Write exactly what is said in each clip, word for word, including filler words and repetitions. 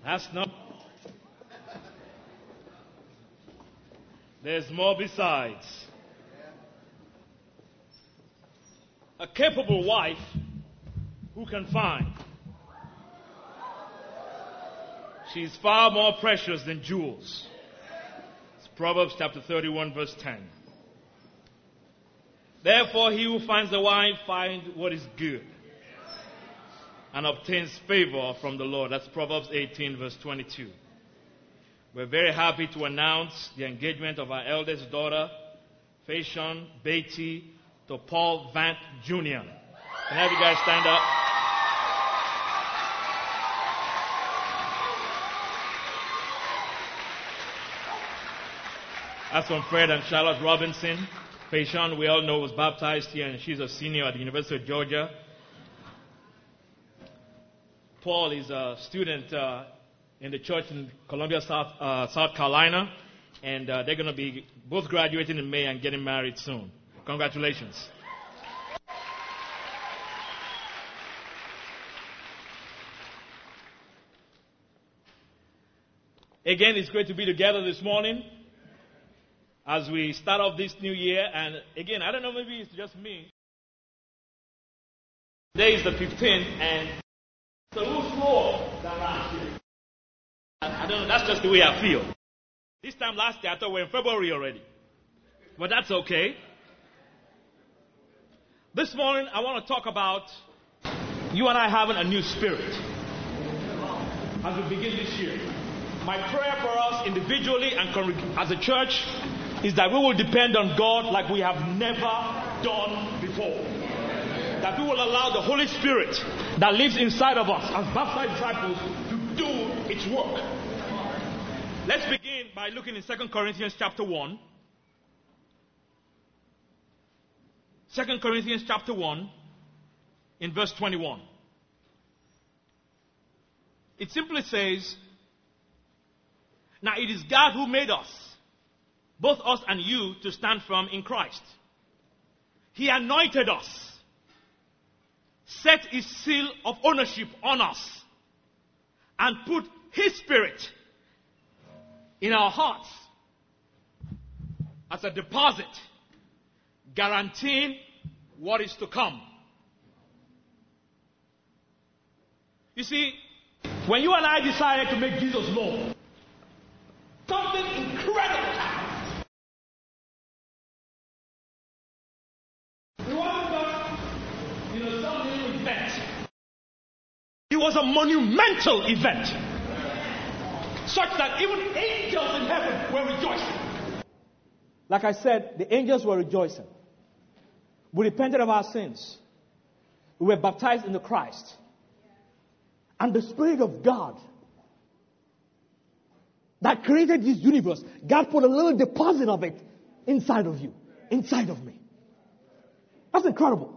That's not. There's more besides. A capable wife who can find. She's far more precious than jewels. It's Proverbs chapter thirty-one, verse ten. Therefore, he who finds a wife finds what is good and obtains favor from the Lord. That's Proverbs eighteen, verse twenty-two. We're very happy to announce the engagement of our eldest daughter, Fashion Beatty, to Paul Vant Junior Can I have you guys stand up? That's from Fred and Charlotte Robinson. Fashion, we all know, was baptized here, and she's a senior at the University of Georgia. Paul is a student uh, in the church in Columbia, South, uh, South Carolina, and uh, they're going to be both graduating in May and getting married soon. Congratulations. Again, it's great to be together this morning as we start off this new year. And again, I don't know, maybe it's just me. Today is the fifteenth, and it's a little slower than last year. I don't know, that's just the way I feel. This time last year, I thought we were in February already. But that's okay. This morning, I want to talk about you and I having a new spirit as we begin this year. My prayer for us individually and as a church is that we will depend on God like we have never done before. That we will allow the Holy Spirit that lives inside of us as baptized disciples to do its work. Let's begin by looking in Second Corinthians chapter one. Second Corinthians chapter one in verse twenty-one. It simply says, now it is God who made us, both us and you, to stand firm in Christ. He anointed us, set his seal of ownership on us, and put his spirit in our hearts as a deposit, guaranteeing what is to come. You see, when you and I decided to make Jesus Lord, something incredible happened. It wasn't just, you know, some little event. It was a monumental event, such that even angels in heaven were rejoicing. Like I said, the angels were rejoicing. We repented of our sins. We were baptized into Christ. And the Spirit of God that created this universe, God put a little deposit of it inside of you, inside of me. That's incredible.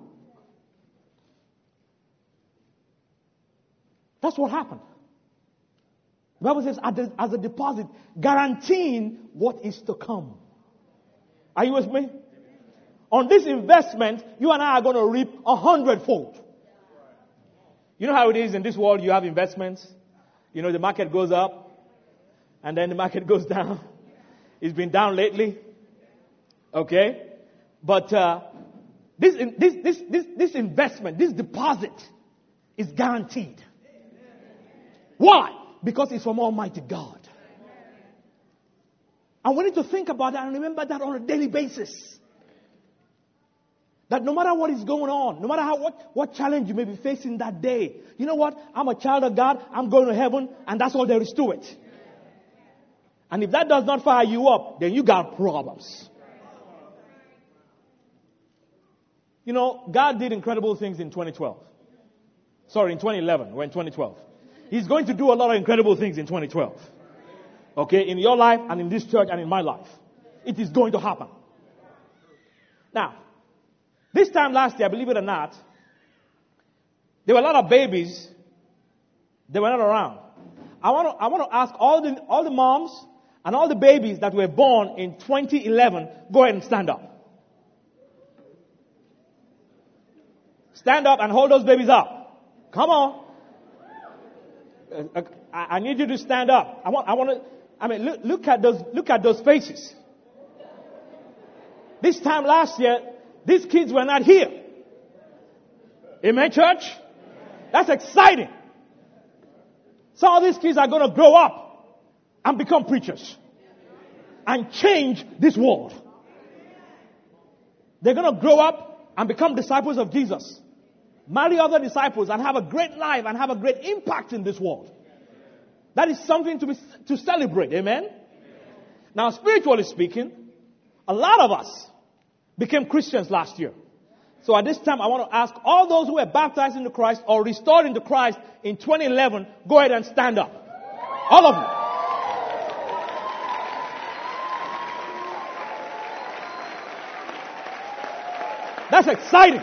That's what happened. The Bible says, as a deposit, guaranteeing what is to come. Are you with me? On this investment, you and I are going to reap a hundredfold. You know how it is in this world, you have investments. You know, the market goes up, and then the market goes down. It's been down lately. Okay? But uh, this, this, this, this, this investment, this deposit is guaranteed. Why? Because it's from Almighty God. And we need to think about that and remember that on a daily basis. That no matter what is going on, no matter how what, what challenge you may be facing that day, you know what? I'm a child of God. I'm going to heaven, and that's all there is to it. And if that does not fire you up, then you got problems. You know, God did incredible things in twenty twelve. Sorry, in twenty eleven. We're in twenty twelve. He's going to do a lot of incredible things in twenty twelve. Okay, in your life and in this church and in my life. It is going to happen. Now, this time last year, believe it or not, there were a lot of babies that were not around. I want to, I want to ask all the, all the moms and all the babies that were born in twenty eleven, go ahead and stand up. Stand up and hold those babies up. Come on. I, I need you to stand up. I want, I want to, I mean, look, look at those, look at those faces. This time last year, these kids were not here. Amen, church? That's exciting. Some of these kids are going to grow up and become preachers and change this world. They're going to grow up and become disciples of Jesus, marry other disciples, and have a great life and have a great impact in this world. That is something to be, to celebrate. Amen? Now, spiritually speaking, a lot of us became Christians last year. So at this time, I want to ask all those who were baptized into Christ or restored into Christ in twenty eleven, go ahead and stand up. All of you. That's exciting.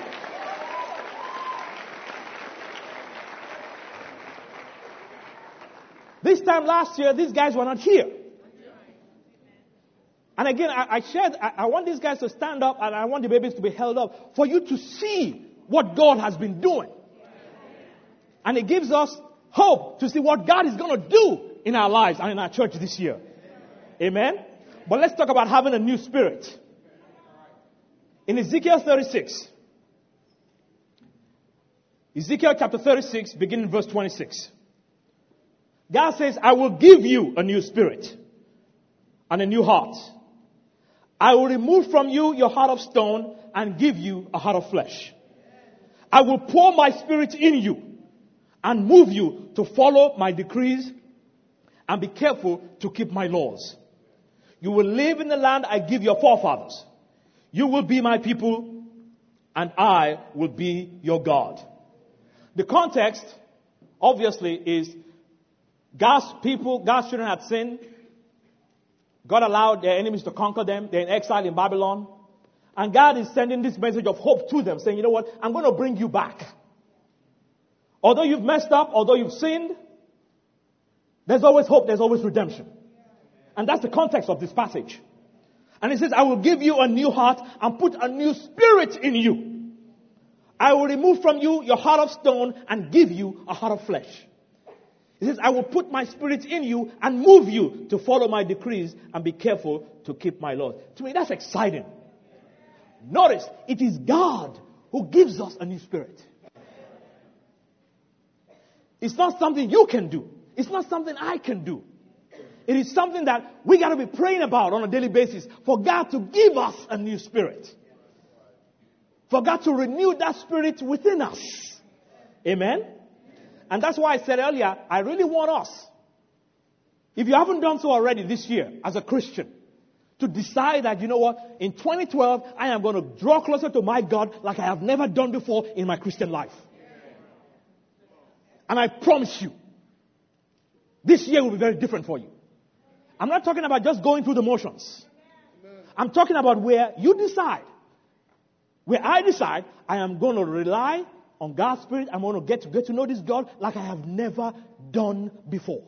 This time last year, these guys were not here. And again, I, I shared, I, I want these guys to stand up and I want the babies to be held up for you to see what God has been doing. And it gives us hope to see what God is going to do in our lives and in our church this year. Amen? But let's talk about having a new spirit. In Ezekiel thirty-six, Ezekiel chapter thirty-six, beginning verse twenty-six. God says, I will give you a new spirit and a new heart. I will remove from you your heart of stone and give you a heart of flesh. I will pour my spirit in you and move you to follow my decrees and be careful to keep my laws. You will live in the land I give your forefathers. You will be my people and I will be your God. The context, obviously, is God's people, God's children had sinned. God allowed their enemies to conquer them. They're in exile in Babylon. And God is sending this message of hope to them, saying, you know what, I'm going to bring you back. Although you've messed up, although you've sinned, there's always hope, there's always redemption. And that's the context of this passage. And it says, I will give you a new heart and put a new spirit in you. I will remove from you your heart of stone and give you a heart of flesh. He says, I will put my spirit in you and move you to follow my decrees and be careful to keep my laws. To me, that's exciting. Notice, it is God who gives us a new spirit. It's not something you can do. It's not something I can do. It is something that we got to be praying about on a daily basis for God to give us a new spirit. For God to renew that spirit within us. Amen? And that's why I said earlier, I really want us, if you haven't done so already this year as a Christian, to decide that, you know what, in twenty twelve, I am going to draw closer to my God like I have never done before in my Christian life. And I promise you, this year will be very different for you. I'm not talking about just going through the motions. I'm talking about where you decide, where I decide, I am going to rely on God's Spirit. I'm going to get to get to know this God like I have never done before.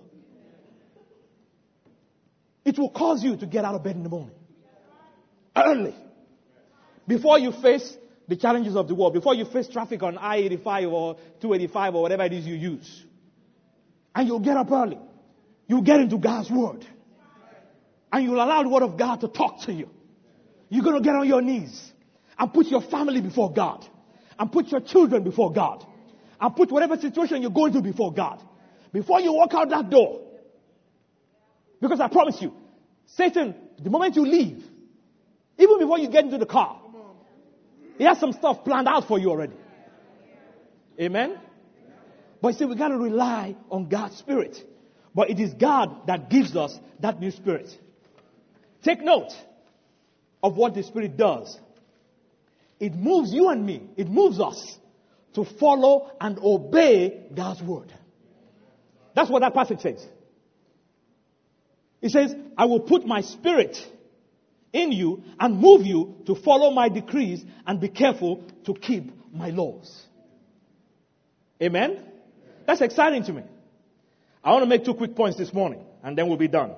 It will cause you to get out of bed in the morning. Early. Before you face the challenges of the world. Before you face traffic on I eighty-five or two eighty-five or whatever it is you use. And you'll get up early. You'll get into God's Word. And you'll allow the Word of God to talk to you. You're going to get on your knees and put your family before God. And put your children before God. And put whatever situation you're going through before God. Before you walk out that door. Because I promise you, Satan, the moment you leave, even before you get into the car, he has some stuff planned out for you already. Amen? But you see, we got to rely on God's Spirit. But it is God that gives us that new spirit. Take note of what the Spirit does. It moves you and me. It moves us to follow and obey God's word. That's what that passage says. It says, I will put my spirit in you and move you to follow my decrees and be careful to keep my laws. Amen? That's exciting to me. I want to make two quick points this morning and then we'll be done.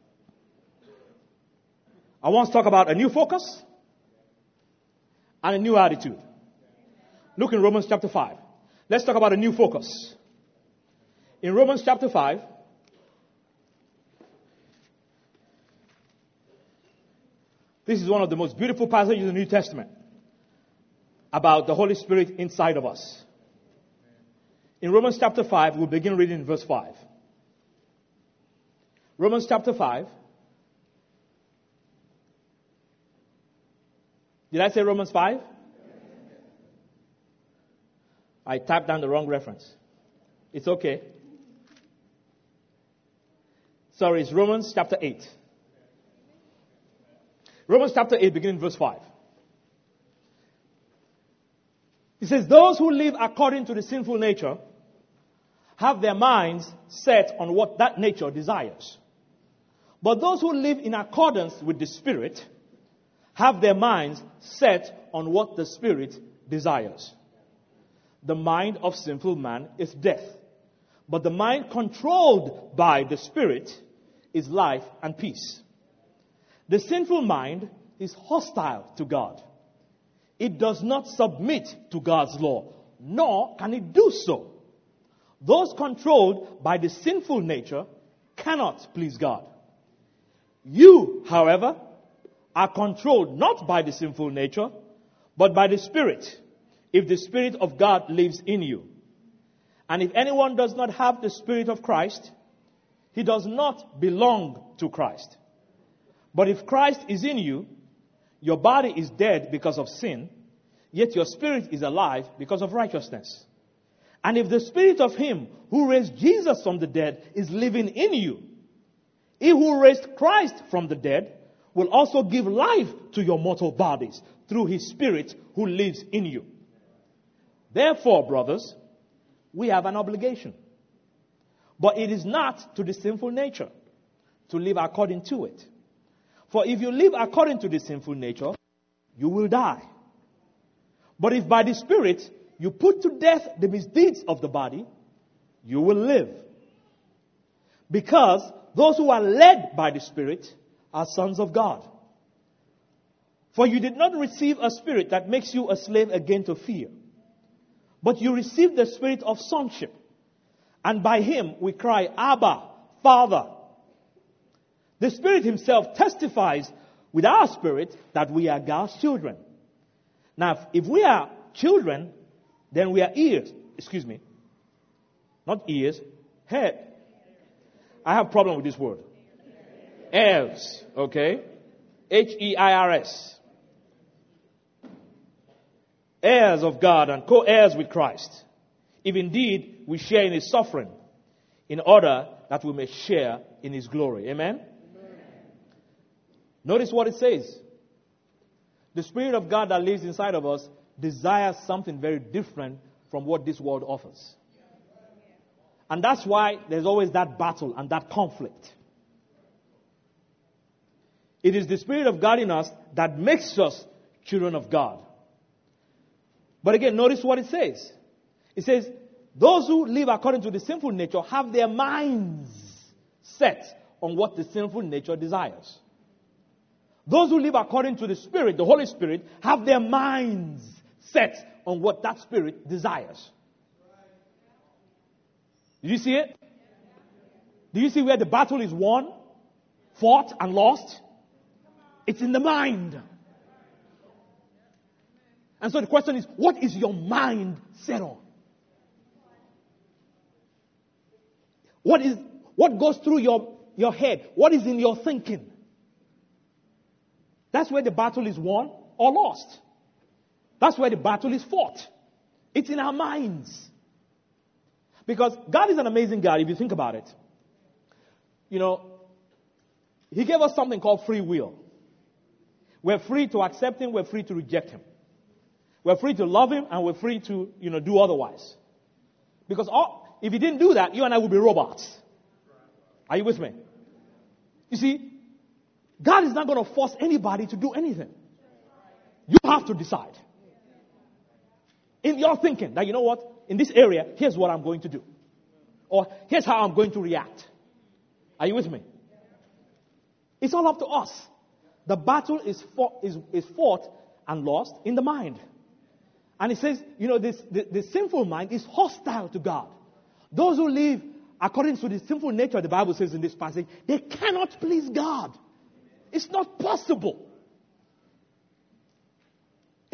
I want to talk about a new focus and a new attitude. Look in Romans chapter five. Let's talk about a new focus. In Romans chapter five, This is one of the most beautiful passages in the New Testament about the Holy Spirit inside of us. In Romans chapter five, we'll begin reading in verse five. Romans chapter five. Did I say Romans five? I typed down the wrong reference. It's okay. Sorry, it's Romans chapter eight. Romans chapter eight, beginning verse five. It says, those who live according to the sinful nature have their minds set on what that nature desires. But those who live in accordance with the Spirit have their minds set on what the Spirit desires. The mind of sinful man is death, but the mind controlled by the Spirit is life and peace. The sinful mind is hostile to God. It does not submit to God's law, nor can it do so. Those controlled by the sinful nature cannot please God. You, however, are controlled not by the sinful nature, but by the Spirit, if the Spirit of God lives in you. And if anyone does not have the Spirit of Christ, he does not belong to Christ. But if Christ is in you, your body is dead because of sin, yet your spirit is alive because of righteousness. And if the Spirit of Him who raised Jesus from the dead is living in you, He who raised Christ from the dead will also give life to your mortal bodies through His Spirit who lives in you. Therefore, brothers, we have an obligation. But it is not to the sinful nature to live according to it. For if you live according to the sinful nature, you will die. But if by the Spirit you put to death the misdeeds of the body, you will live. Because those who are led by the Spirit are sons of God. For you did not receive a spirit that makes you a slave again to fear, but you received the spirit of sonship. And by Him we cry, Abba, Father. The Spirit Himself testifies with our spirit that we are God's children. Now, if we are children, then we are ears. Excuse me. Not ears. Head. I have a problem with this word. Heirs. Okay? H E I R S. Heirs of God and co-heirs with Christ. If indeed we share in His suffering, in order that we may share in His glory. Amen? Amen? Notice what it says. The Spirit of God that lives inside of us desires something very different from what this world offers. And that's why there's always that battle and that conflict. It is the Spirit of God in us that makes us children of God. But again, notice what it says. It says, those who live according to the sinful nature have their minds set on what the sinful nature desires. Those who live according to the Spirit, the Holy Spirit, have their minds set on what that Spirit desires. Did you see it? Do you see where the battle is won, fought, and lost? It's in the mind. And so the question is, what is your mind set on? What is what goes through your, your head? What is in your thinking? That's where the battle is won or lost. That's where the battle is fought. It's in our minds. Because God is an amazing God if you think about it. You know, He gave us something called free will. We're free to accept Him, we're free to reject Him. We're free to love Him, and we're free to, you know, do otherwise. Because all, if He didn't do that, you and I would be robots. Are you with me? You see, God is not going to force anybody to do anything. You have to decide. In your thinking that, you know what, in this area, here's what I'm going to do. Or here's how I'm going to react. Are you with me? It's all up to us. The battle is fought, is, is fought and lost in the mind. And it says, you know, this, the, the sinful mind is hostile to God. Those who live according to the sinful nature, the Bible says in this passage, they cannot please God. It's not possible.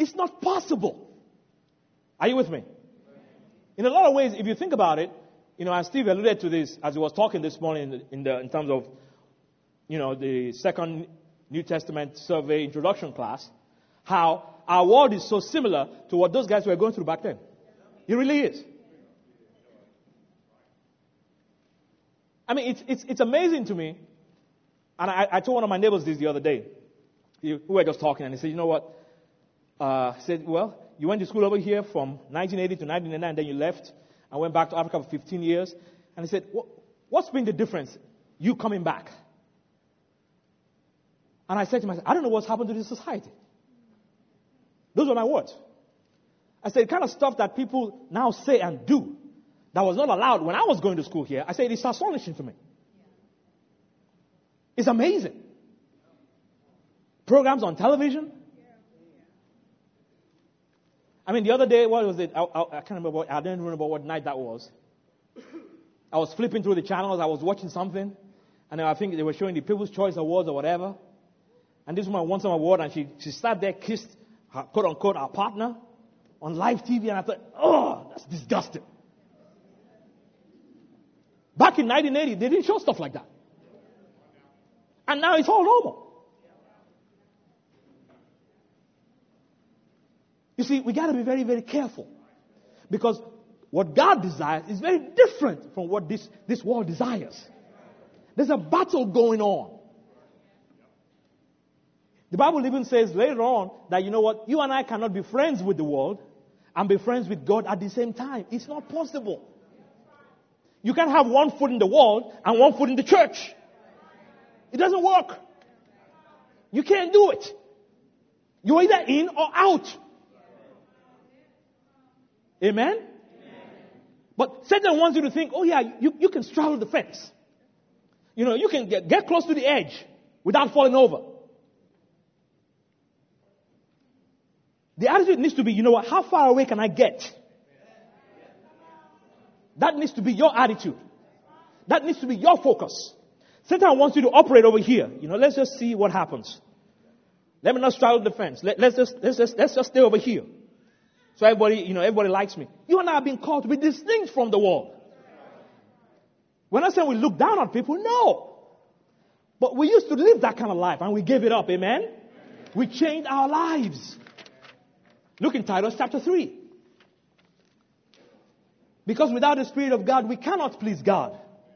It's not possible. Are you with me? In a lot of ways, if you think about it, you know, and Steve alluded to this as he was talking this morning in, the, in, the, in terms of, you know, the second New Testament survey introduction class, how our world is so similar to what those guys were going through back then. It really is. I mean, it's, it's, it's amazing to me. And I, I told one of my neighbors this the other day. We were just talking, and he said, you know what? Uh, he said, well, you went to school over here from nineteen eighty to nineteen ninety-nine, then you left and went back to Africa for fifteen years. And he said, what, what's been the difference, you coming back? And I said to myself, I don't know what's happened to this society. Those were my words. I said, the kind of stuff that people now say and do that was not allowed when I was going to school here, I said, it's astonishing to me. It's amazing. Programs on television. I mean, the other day, what was it? I, I, I can't remember. What, I don't remember what night that was. I was flipping through the channels. I was watching something, and then I think they were showing the People's Choice Awards or whatever. And this woman won some award, and she she sat there, kissed her, quote unquote, our partner on live T V, and I thought, oh, that's disgusting. Back in nineteen eighty, they didn't show stuff like that, and now it's all normal. You see, we got to be very, very careful. Because what God desires is very different from what this, this world desires. There's a battle going on. The Bible even says later on that, you know what, you and I cannot be friends with the world and be friends with God at the same time. It's not possible. You can't have one foot in the world and one foot in the church. It doesn't work. You can't do it. You're either in or out. Amen? Amen? But Satan wants you to think, oh yeah, you, you can straddle the fence. You know, you can get, get close to the edge without falling over. The attitude needs to be, you know what, how far away can I get? That needs to be your attitude. That needs to be your focus. Satan wants you to operate over here. You know, let's just see what happens. Let me not straddle the fence. Let, let's just, let's just, let's just stay over here. So everybody, you know, everybody likes me. You and I have been called to be distinct from the world. We're not saying we look down on people. No. But we used to live that kind of life and we gave it up. Amen? We changed our lives. Look in Titus chapter three. Because without the Spirit of God, we cannot please God.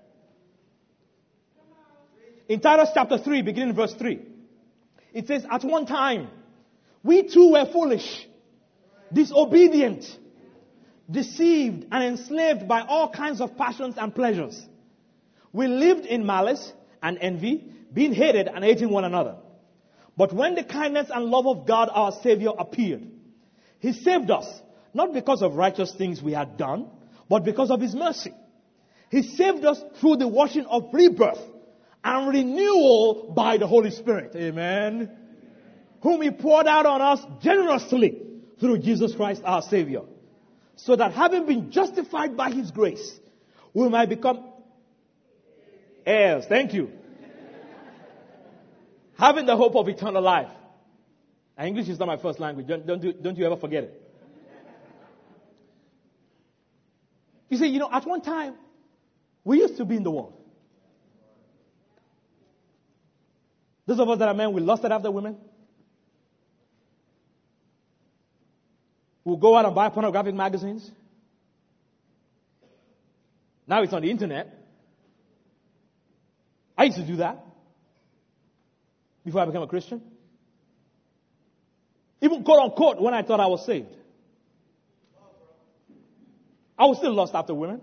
In Titus chapter three, beginning in verse three, it says, at one time, we too were foolish, disobedient, deceived, and enslaved by all kinds of passions and pleasures. We lived in malice and envy, being hated and hating one another. But when the kindness and love of God our Savior appeared, He saved us, not because of righteous things we had done, but because of His mercy. He saved us through the washing of rebirth and renewal by the Holy Spirit. Amen. Whom He poured out on us generously through Jesus Christ our Savior, so that having been justified by His grace, we might become heirs. Thank you. Having the hope of eternal life. And English is not my first language. Don't, don't, do, don't you ever forget it. You see, you know, at one time, we used to be in the world. Those of us that are men, we lusted after women. We'll go out and buy pornographic magazines. Now it's on the internet. I used to do that before I became a Christian. Even quote unquote when I thought I was saved. I was still lust after women.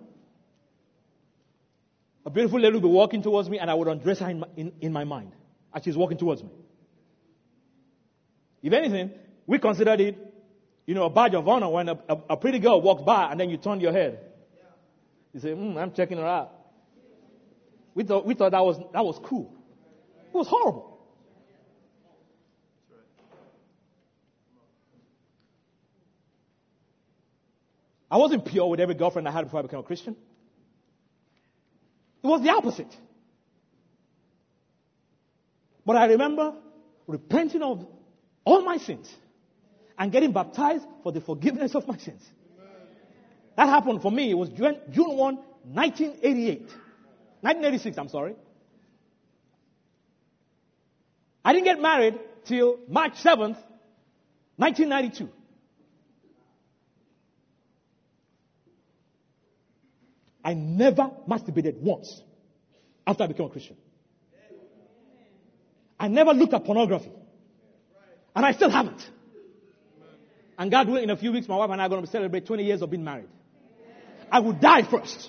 A beautiful lady would be walking towards me and I would undress her in my, in, in my mind as she's walking towards me. If anything, we considered it, you know, a badge of honor when a, a, a pretty girl walks by and then you turn your head. You say, hmm, I'm checking her out. We thought, we thought that was, that was cool. It was horrible. I wasn't pure with every girlfriend I had before I became a Christian. It was the opposite. But I remember repenting of all my sins and getting baptized for the forgiveness of my sins. That happened for me. It was June first, nineteen eighty-eight. nineteen eighty-six, I'm sorry. I didn't get married till March seventh, nineteen ninety-two. I never masturbated once after I became a Christian. I never looked at pornography. And I still haven't. And God willing, in a few weeks, my wife and I are going to celebrate twenty years of being married. I would die first.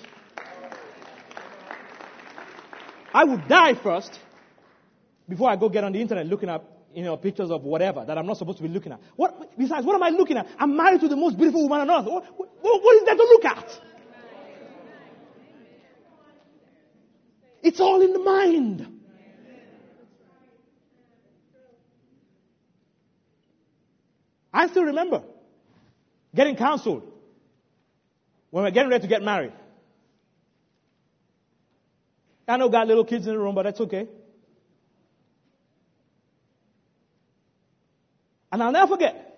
I would die first before I go get on the internet looking at, you know, pictures of whatever that I'm not supposed to be looking at. What, besides, what am I looking at? I'm married to the most beautiful woman on earth. What, what, what is there to look at? It's all in the mind. I still remember getting counseled when we were getting ready to get married. I know got little kids in the room, but that's okay. And I'll never forget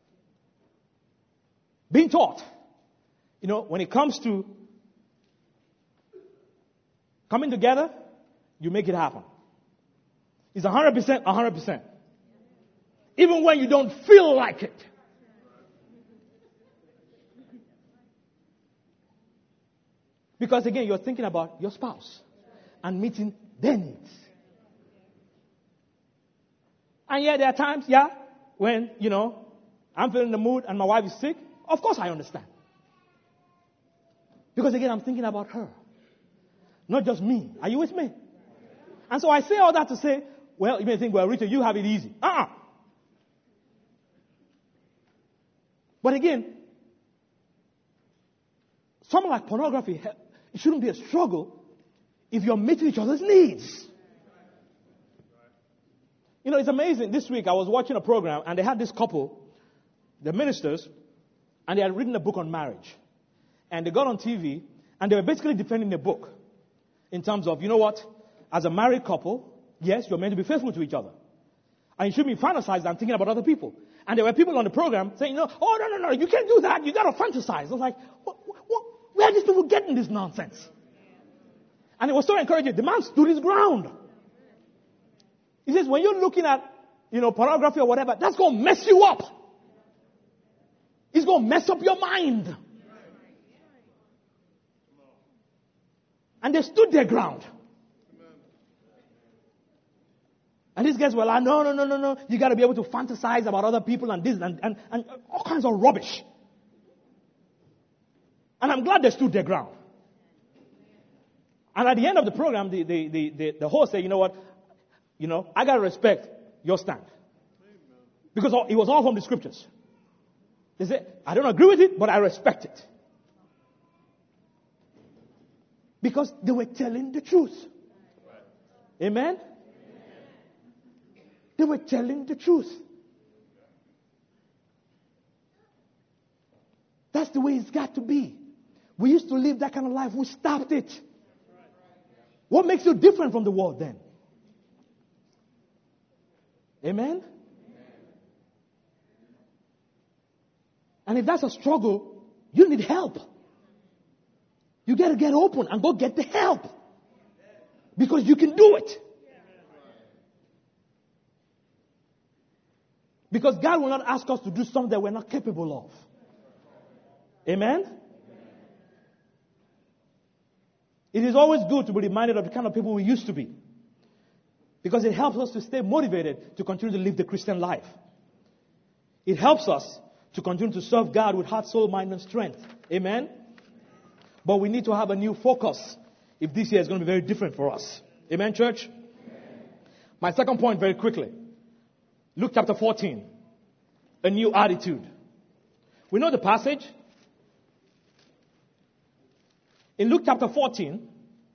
being taught, you know, when it comes to coming together, you make it happen. It's one hundred percent, one hundred percent. Even when you don't feel like it. Because again, you're thinking about your spouse and meeting their needs. And yeah, there are times, yeah, when, you know, I'm feeling the mood and my wife is sick. Of course I understand. Because again, I'm thinking about her. Not just me. Are you with me? And so I say all that to say, well, you may think, well, Richard, you have it easy. Uh-uh. But again, something like pornography, it shouldn't be a struggle if you're meeting each other's needs. You know, it's amazing. This week I was watching a program and they had this couple, the ministers, and they had written a book on marriage. And they got on T V and they were basically defending the book in terms of, you know what, as a married couple, yes, you're meant to be faithful to each other. And you shouldn't be fantasizing and thinking about other people. And there were people on the program saying, no, oh, no, no, no, you can't do that. You got to fantasize. I was like, what, what, where are these people getting this nonsense? And it was so encouraging. The man stood his ground. He says, when you're looking at, you know, pornography or whatever, that's going to mess you up. It's going to mess up your mind. And they stood their ground. And these guys were like, no, no, no, no, no. You got to be able to fantasize about other people and this and, and, and all kinds of rubbish. And I'm glad they stood their ground. And at the end of the program, the, the, the, the, the host said, you know what? You know, I got to respect your stand. Because it was all from the scriptures. They said, I don't agree with it, but I respect it. Because they were telling the truth. Amen? They were telling the truth. That's the way it's got to be. We used to live that kind of life. We stopped it. What makes you different from the world then? Amen? And if that's a struggle, you need help. You got to get open and go get the help. Because you can do it. Because God will not ask us to do something that we're not capable of. Amen? It is always good to be reminded of the kind of people we used to be. Because it helps us to stay motivated to continue to live the Christian life. It helps us to continue to serve God with heart, soul, mind, and strength. Amen? But we need to have a new focus if this year is going to be very different for us. Amen, church? Amen. My second point very quickly. Luke chapter fourteen. A new attitude. We know the passage. In Luke chapter fourteen,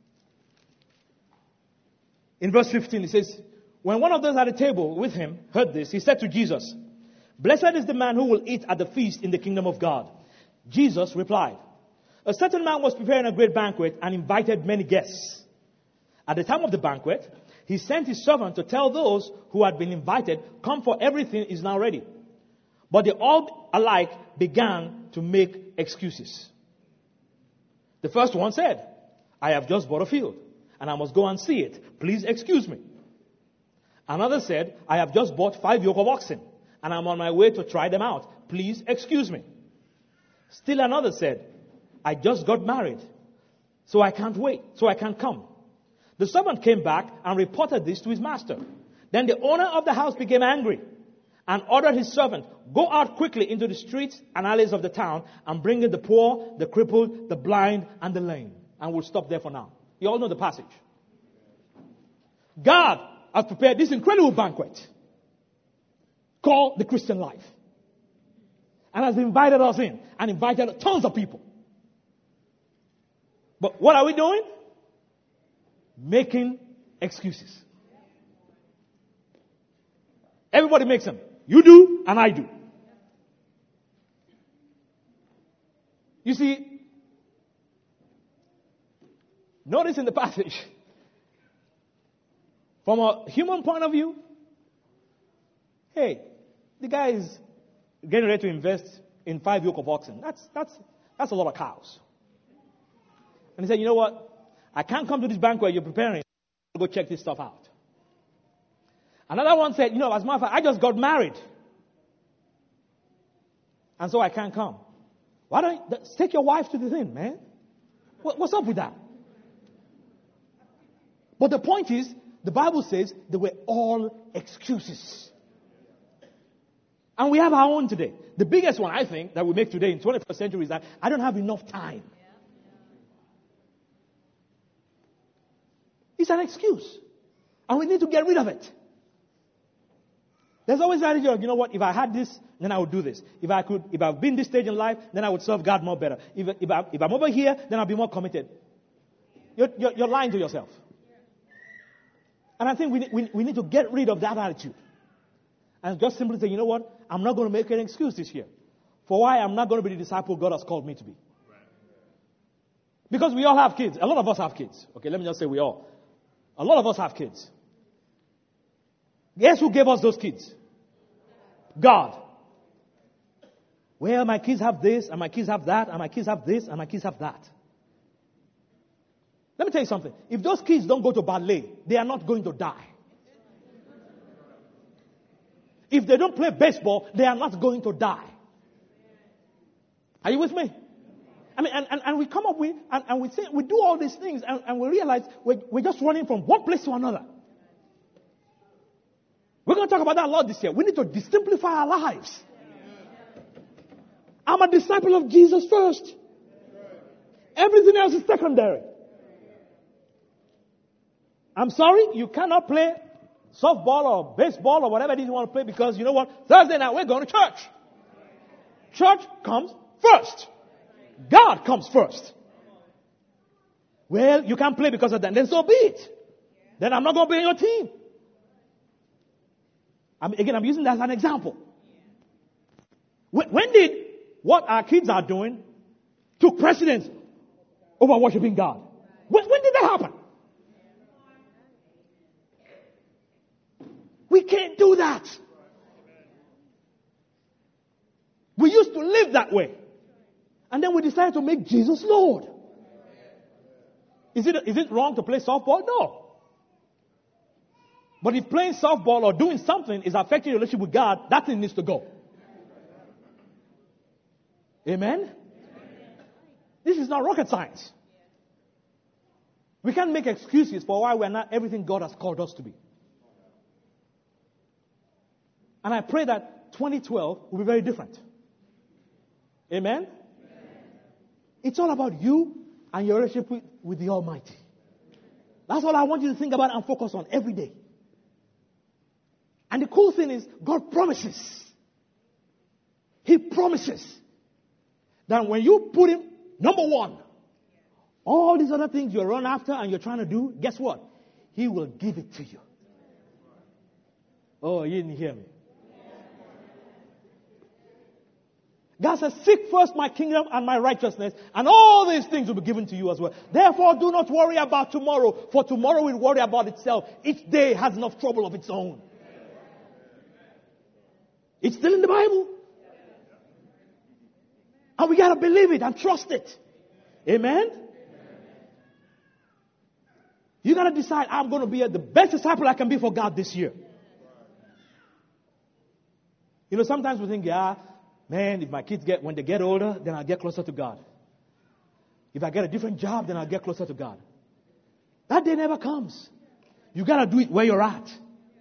in verse fifteen, it says, when one of those at the table with him heard this, he said to Jesus, "Blessed is the man who will eat at the feast in the kingdom of God." Jesus replied, "A certain man was preparing a great banquet and invited many guests. At the time of the banquet, he sent his servant to tell those who had been invited, 'Come, for everything is now ready.' But they all alike began to make excuses. The first one said, I have just bought a field and I must go and see it. Please excuse me. Another said, I have just bought five yoke of oxen and I'm on my way to try them out. Please excuse me. Still another said, I just got married, so I can't wait, so I can't come. The servant came back and reported this to his master. Then the owner of the house became angry and ordered his servant, go out quickly into the streets and alleys of the town and bring in the poor, the crippled, the blind, and the lame. And we'll stop there for now. You all know the passage. God has prepared this incredible banquet called the Christian life. And has invited us in and invited tons of people. But what are we doing? Making excuses. Everybody makes them. You do, and I do. You see, notice in the passage, from a human point of view, hey, the guy is getting ready to invest in five yoke of oxen. That's, that's, that's a lot of cows. And he said, you know what? I can't come to this banquet you're preparing. I'll go check this stuff out. Another one said, you know, as a matter of fact, I just got married. And so I can't come. Why don't you take your wife to the thing, man? What, what's up with that? But the point is, the Bible says they were all excuses. And we have our own today. The biggest one, I think, that we make today in twenty-first century is that I don't have enough time. It's an excuse. And we need to get rid of it. There's always that attitude, you know what, if I had this, then I would do this. If I could, if I've been this stage in life, then I would serve God more better. If, if, I, if I'm over here, then I'll be more committed. You're, you're, you're lying to yourself. And I think we, we, we need to get rid of that attitude. And just simply say, you know what, I'm not going to make an excuse this year for why I'm not going to be the disciple God has called me to be. Because we all have kids. A lot of us have kids. Okay, let me just say we all. A lot of us have kids. Guess who gave us those kids? God. Well, my kids have this, and my kids have that, and my kids have this, and my kids have that. Let me tell you something. If those kids don't go to ballet, they are not going to die. If they don't play baseball, they are not going to die. Are you with me? I mean, and, and, and we come up with, and, and we say, we do all these things, and, and we realize we're, we're just running from one place to another. We're going to talk about that a lot this year. We need to desimplify our lives. I'm a disciple of Jesus first. Everything else is secondary. I'm sorry, you cannot play softball or baseball or whatever it is you want to play because you know what? Thursday night we're going to church. Church comes first. God comes first. Well, you can't play because of that. Then so be it. Then I'm not going to be on your team. I'm, again, I'm using that as an example. When, when did what our kids are doing took precedence over worshiping God? When, when did that happen? We can't do that. We used to live that way. And then we decided to make Jesus Lord. Is it, is it wrong to play softball? No. But if playing softball or doing something is affecting your relationship with God, that thing needs to go. Amen? Amen? This is not rocket science. We can't make excuses for why we're not everything God has called us to be. And I pray that twenty twelve will be very different. Amen? Amen? It's all about you and your relationship with, with the Almighty. That's all I want you to think about and focus on every day. And the cool thing is, God promises. He promises that when you put Him number one, all these other things you run after and you're trying to do, guess what? He will give it to you. Oh, you didn't hear me. God says, seek first my kingdom and my righteousness, and all these things will be given to you as well. Therefore, do not worry about tomorrow, for tomorrow will worry about itself. Each day has enough trouble of its own. It's still in the Bible. And we got to believe it and trust it. Amen? You got to decide, I'm going to be the best disciple I can be for God this year. You know, sometimes we think, yeah, man, if my kids get, when they get older, then I'll get closer to God. If I get a different job, then I'll get closer to God. That day never comes. You got to do it where you're at.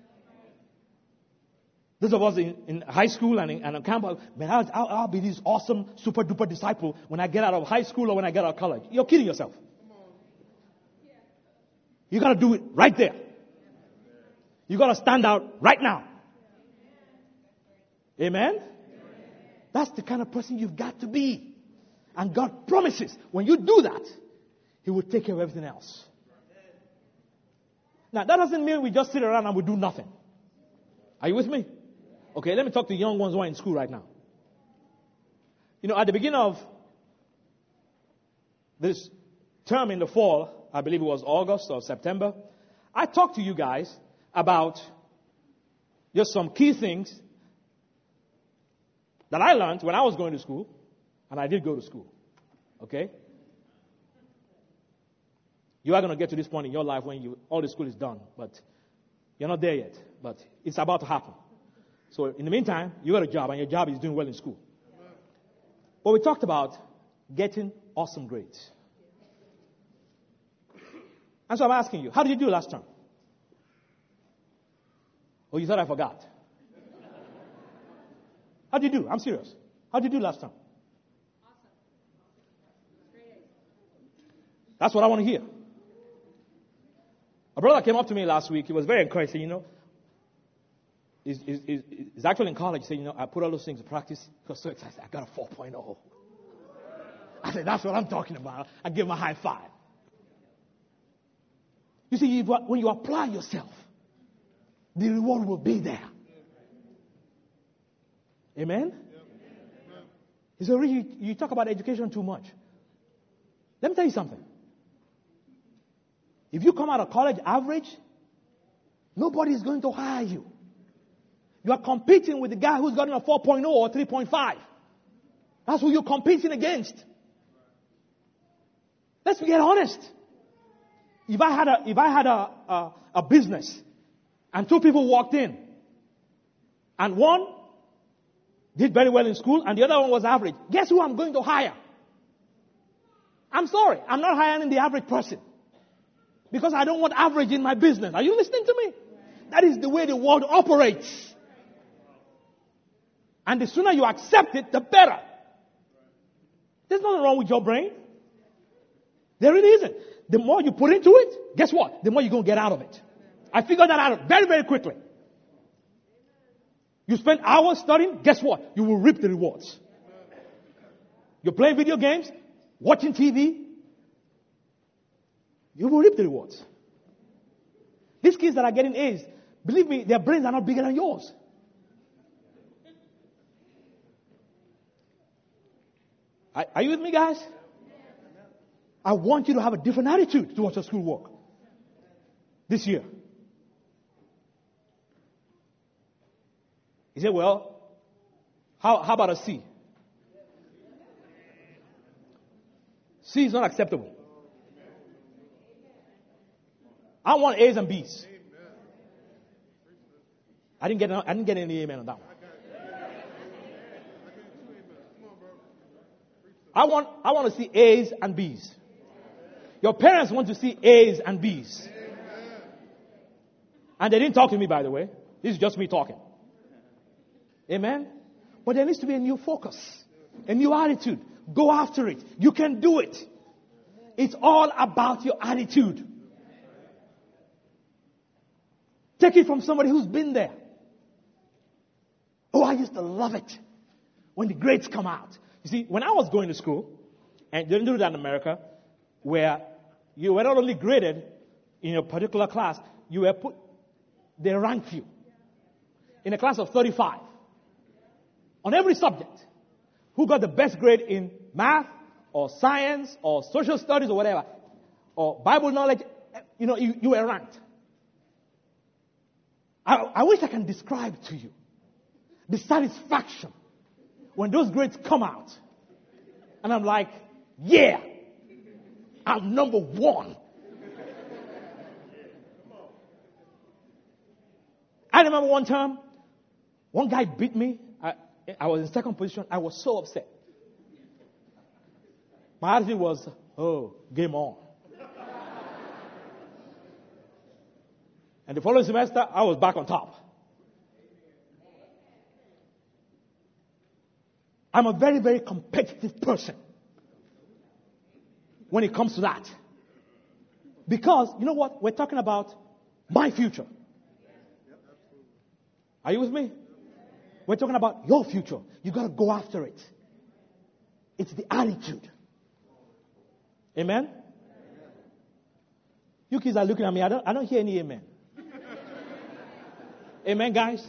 Those of us in, in high school and in, and on campus, man, I'll, I'll, I'll be this awesome, super duper disciple when I get out of high school or when I get out of college. You're kidding yourself. You got to do it right there. You got to stand out right now. Amen? That's the kind of person you've got to be. And God promises when you do that, He will take care of everything else. Now, that doesn't mean we just sit around and we do nothing. Are you with me? Okay, let me talk to young ones who are in school right now. You know, at the beginning of this term in the fall, I believe it was August or September, I talked to you guys about just some key things that I learned when I was going to school, and I did go to school. Okay? You are going to get to this point in your life when you all the school is done, but you're not there yet. But it's about to happen. So in the meantime, you got a job, and your job is doing well in school. But we talked about getting awesome grades. And so I'm asking you, how did you do last term? Oh, you thought I forgot? How did you do? I'm serious. How did you do last term? Awesome. That's what I want to hear. A brother came up to me last week. He was very encouraging, you know. He's, he's, he's actually in college. He said, you know, I put all those things to practice. He was so excited. I got a four point oh. I said, that's what I'm talking about. I give him a high five. You see, when you apply yourself, the reward will be there. Amen? He said, you, you talk about education too much. Let me tell you something. If you come out of college average, nobody is going to hire you. You are competing with the guy who's gotten a four point oh or three point five. That's who you're competing against. Let's get honest. If I had a, if I had a, a, a business and two people walked in and one did very well in school and the other one was average, guess who I'm going to hire? I'm sorry, I'm not hiring the average person because I don't want average in my business. Are you listening to me? That is the way the world operates. And the sooner you accept it, the better. There's nothing wrong with your brain. There really isn't. The more you put into it, guess what? The more you're going to get out of it. I figured that out very, very quickly. You spend hours studying, guess what? You will reap the rewards. You're playing video games, watching T V, you will reap the rewards. These kids that are getting A's, believe me, their brains are not bigger than yours. Are, are you with me, guys? I want you to have a different attitude towards your schoolwork this year. He said, well, how, how about a C? C is not acceptable. I want A's and B's. I didn't get, I didn't get any amen on that one. I want, I want to see A's and B's. Your parents want to see A's and B's. And they didn't talk to me, by the way. This is just me talking. Amen? But there needs to be a new focus, a new attitude. Go after it. You can do it. It's all about your attitude. Take it from somebody who's been there. Oh, I used to love it when the grades come out. You see, when I was going to school, and they didn't do that in America, where you were not only graded in a particular class, you were put, they ranked you in a class of thirty-five on every subject. Who got the best grade in math or science or social studies or whatever, or Bible knowledge, you know, you, you were ranked. I, I wish I can describe to you the satisfaction when those grades come out. And I'm like, yeah, I'm number one. I remember one time, one guy beat me. I, I was in second position. I was so upset. My attitude was, oh, game on. And the following semester, I was back on top. I'm a very, very competitive person when it comes to that. Because, you know what? We're talking about my future. Are you with me? We're talking about your future. You got to go after it. It's the attitude. Amen? You kids are looking at me. I don't, I don't hear any amen. Amen, guys?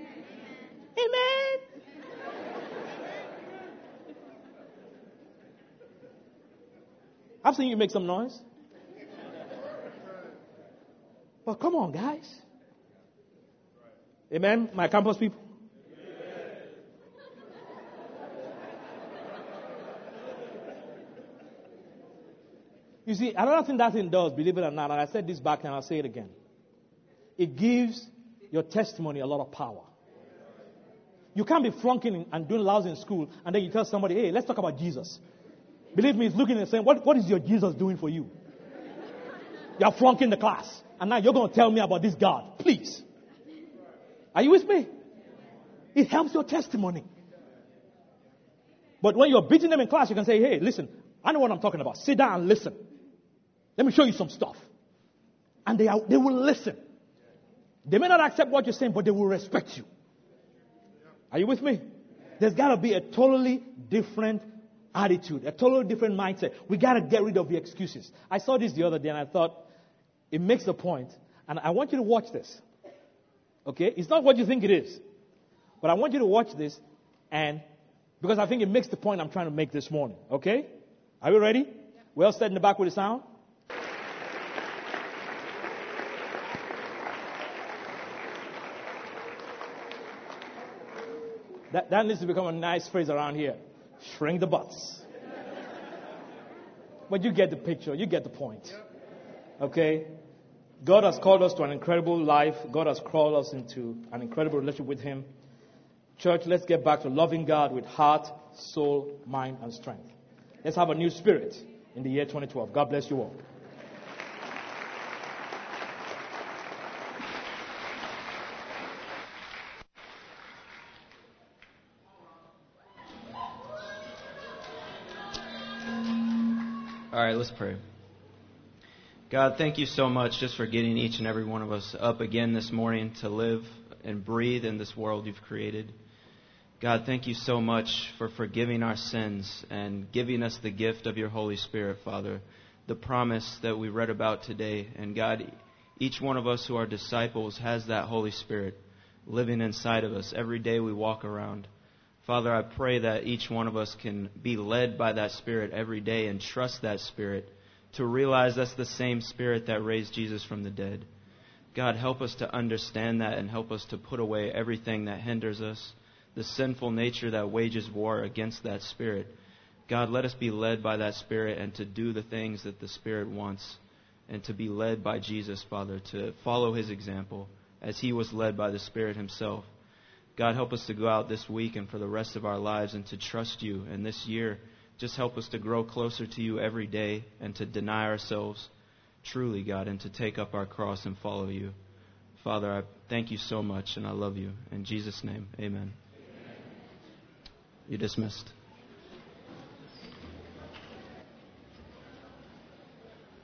Amen. I've seen you make some noise. But come on, guys. Amen, my campus people. You see, another thing that thing does, believe it or not, and I said this back and I'll say it again. It gives your testimony a lot of power. You can't be flunking and doing lousy in school and then you tell somebody, hey, let's talk about Jesus. Believe me, he's looking and saying, what, what is your Jesus doing for you? You're flunking the class. And now you're going to tell me about this God. Please. Are you with me? It helps your testimony. But when you're beating them in class, you can say, hey, listen, I know what I'm talking about. Sit down and listen. Let me show you some stuff. And they are, they will listen. They may not accept what you're saying, but they will respect you. Are you with me? There's got to be a totally different attitude, a totally different mindset. We got to get rid of the excuses. I saw this the other day and I thought it makes the point. And I want you to watch this. Okay? It's not what you think it is. But I want you to watch this and because I think it makes the point I'm trying to make this morning. Okay? Are we ready? We all set in the back with the sound? That, that needs to become a nice phrase around here. Shrink the butts. But you get the picture. You get the point. Okay? God has called us to an incredible life. God has called us into an incredible relationship with Him. Church, let's get back to loving God with heart, soul, mind, and strength. Let's have a new spirit in the year twenty twelve. God bless you all. All right, let's pray. God, thank you so much just for getting each and every one of us up again this morning to live and breathe in this world you've created. God, thank you so much for forgiving our sins and giving us the gift of your Holy Spirit, Father, the promise that we read about today. And God, each one of us who are disciples has that Holy Spirit living inside of us every day we walk around. Father, I pray that each one of us can be led by that Spirit every day and trust that Spirit to realize that's the same Spirit that raised Jesus from the dead. God, help us to understand that and help us to put away everything that hinders us, the sinful nature that wages war against that Spirit. God, let us be led by that Spirit and to do the things that the Spirit wants and to be led by Jesus, Father, to follow His example as He was led by the Spirit Himself. God, help us to go out this week and for the rest of our lives and to trust you. And this year, just help us to grow closer to you every day and to deny ourselves truly, God, and to take up our cross and follow you. Father, I thank you so much and I love you. In Jesus' name, amen. You're dismissed.